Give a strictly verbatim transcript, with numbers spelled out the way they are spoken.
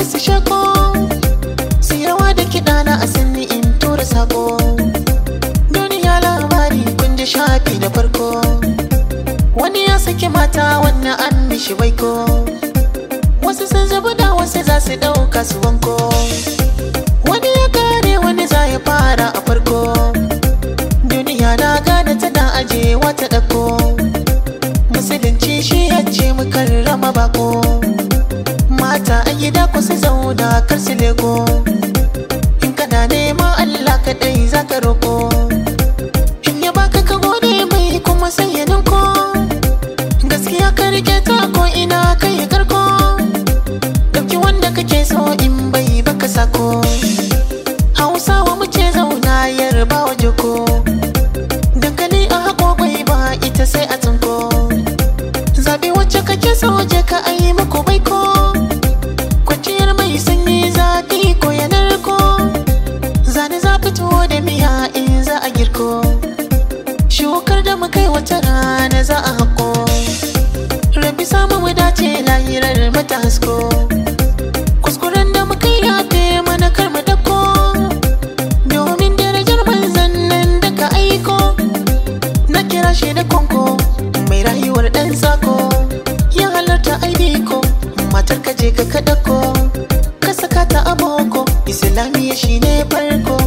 su shako su rawa da kiɗa na a sanni in tura sako. Duniya labari kun ji shafi da farko, wani ya saki mata wannan an mishi baiko. Wasu sun zubi da wasu za su ɗauka su wanko, wani ya kare wani za ya fara a farko. Duniya na gane tana ajewa ta ɗauko, musulunci shi ya ce mu karrama bako. Mata a gida ku su zauna kar su leko, in kana nema Allah kaɗai za ka roƙo. In ya baka ka gode mai kuma sai ya ninko, gaskiya ka rike ta ko ina kai ya karko. Ɗauki wanda kake so in bai baka sako, Hausawa muke zauna Yarbawa joko. Dankali a haƙo bai ba ita sai a tsinko, zaɓi wacce kake so je ka ayi muku baiko. Kwanciyar mai sanyi zafi ko ya narko, zane zafi tuwo da miya in za a girko. Shukar da mukai wata rana za a haƙo, rabi samu mu dace lahirar mata hasko. Kuskuren da mukai yafe mana kar mu dako, domin darajar manzan nan da ka aiko. Na kira shi da konko mai rayuwar ɗan sako, ya halarta aibiko matar ka je ka kaɗako. Ka saka ta a boko, Islamiyya shi ne farko.